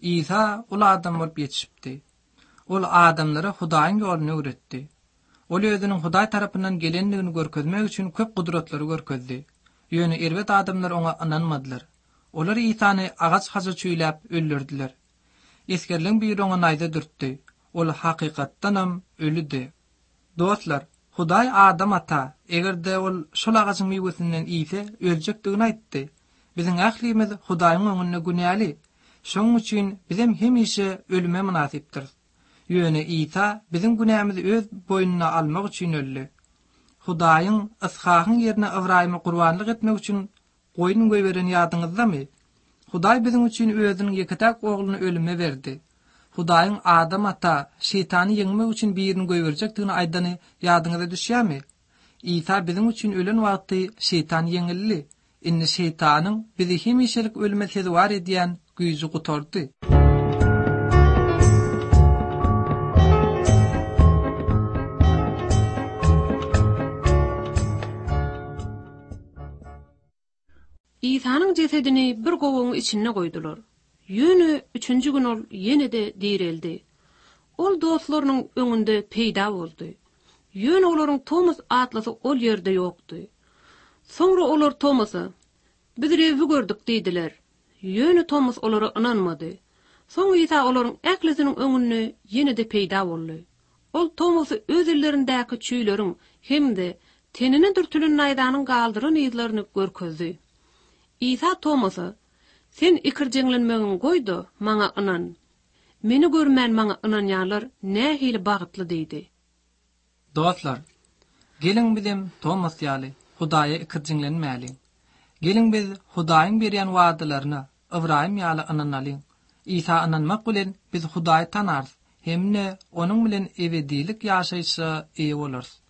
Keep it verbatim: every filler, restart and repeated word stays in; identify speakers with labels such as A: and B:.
A: İsa ol adam bolup yetişipdi. Ol adamlara Hudaýyň ýolunu öwretdi. Ol özüniň Hudaý tarapyndan gelendigini görkezmek üçin köp gudratlary görkezdi. Ýöne erbet adamlar oňa inanmadylar. Olar Isany agaç haja çüýläp öldürdiler. Eskerliň biri oňa naýda dürtdi. Ol hakykatdanam ölüdi. Dostlar, Hudaý adam ata, egerde ol şol agaçyň meýwesinden ýese öljekdigini aýtdy. Biziň ählimiz Hudaýyň öňünde günäli. Şoň üçin bizim hemişe ölüme münasipdir. Ýöne Isa biziň günämizi öz boýnuna almak üçin öldü. Hudaýyň Ishakyň ýerine Ibrahymy gurbanlyk etmek üçin goýun goýberen ýadyňyzdamy? Hudaý biziň üçin özüniň ýeketäk ogluny ölüme berdi. Hudaýyň adam ata şeytany ýeňmek üçin birini goýberjekdigini aýdany ýadyňyza düşýärmi? Isa biziň üçin ölen wagty şeytan ýeňildi. Inni şeytanyň bizi hemişelik ölüme sezwar edýän güýji gutardy.
B: İsanyň cesedini bir gowaň içine goýdular. Ýöne üçünji gün ol ýene-de dirildi. Ol dostlarynyň öňünde peýda boldy. Ýöne olaryň Tomas atlasy ol ýerde ýokdy. Soňra olar Tomas'a "Biz rewi gördük" diýdiler. Ýöne Tomas olara inanmady. Soň Isa olaryň äklisiniň öňünde ýene-de peýda boldy. Ol Tomas'y öz ellerindäki çüýleriň hemde tenine dürtülen naýdanyň galdyran ýyzlaryny görkezdi. Isa Tomas'a "Sen ikirjeňlenmegiň goýdy, maňa inan. Meni görmän maňa inanýarlar nähili bagytly" diýdi.
A: Dostlar, gelin bizim Tomas ýaly Hudaýa ikirjeňlenmäli. Gelin biz Hudaýyň berýän wagdalaryna Ibrahim ýaly inanaly. Isa inanmak bilen biz Hudaýy tanarys, hemne onuň bilen ebedilik ýaşaýşy eýe bolars.